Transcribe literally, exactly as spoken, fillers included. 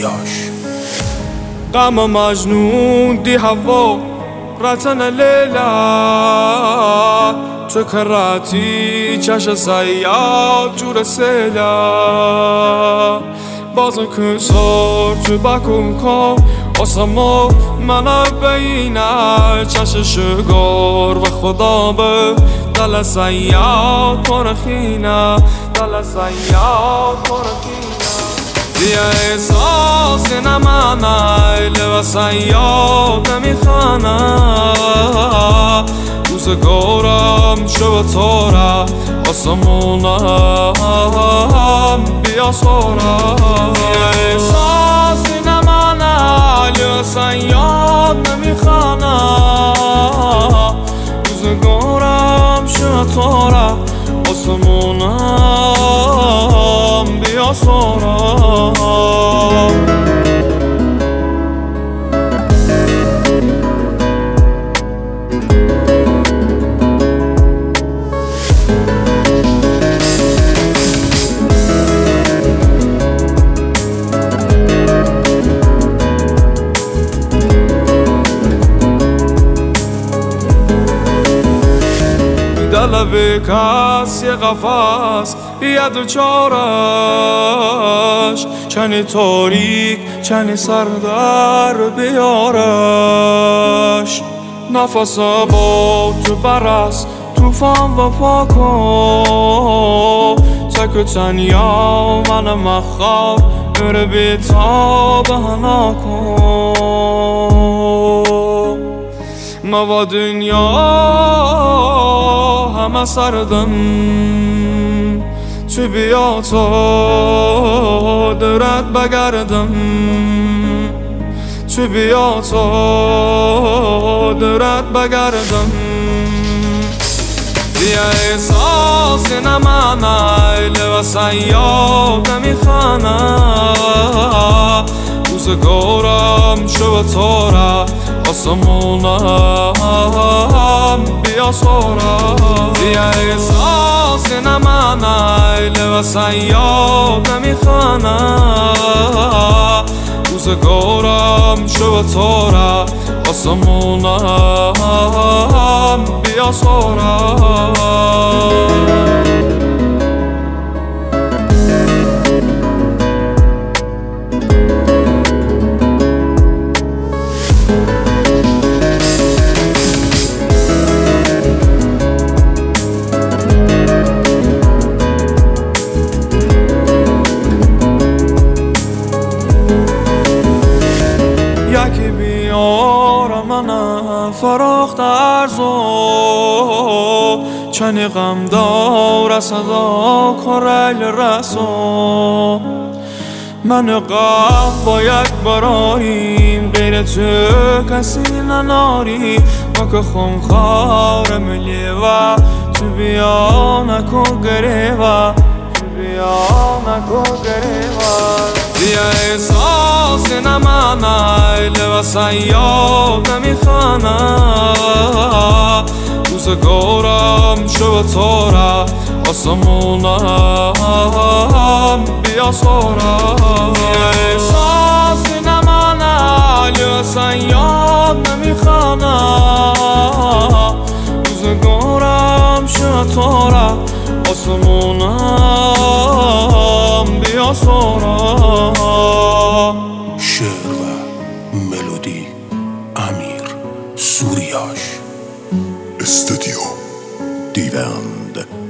سوریاش. غم مجنون دی هوا رتن لیلا تو کراتی چش سیاد جور سیلا بازن کسار تو بکن کن آسمو من بینه چش شگار و خدا به دل سیاد پرخینه دل سیاد پرخینه بیا احساس نمانه لبا سیاد نمیخانه روزگارم شو تاره آسمونم بیا ساره بیا احساس نمانه لبا سیاد نمیخانه روزگارم شو تاره آسمونم بیا ساره. دل به کس یه قفص یه دو چارش چنی تاریک چنی سردر بیارش نفس با تو برس توفان و پاکو تک و تنیا من مخواب اره بیتا بهنا کن ما دنیا همه سردم تو بیا تا درت بگردم تو بیا تا درت بگردم بیا احساس نمانه لبا سیاد نمیخانه روزگارم شو تاره آسمونم بیا ساره بیا احساس نمانه لبا سیاد نمیخانه روزگارم شو تاره آسمونم بیا ساره. یکی بیار من فراخت ارزو چنی غم دار صدا کریل رسو من قب با یک براریم غیر تو کسی نناری ما که خونخوار ملی و تو بیا نکن گریوه تو بیا نکن گریوه بیا احساس نمانه لبا سیاد نمیخانه روزگارم شو تاره آسمونم بیا ساره بیا احساس نمانه لبا سیاد نمیخانه روزگارم شو تاره آسمونم بیا ساره. شعر و ملودی امیر سوریاش. استودیو دیوند.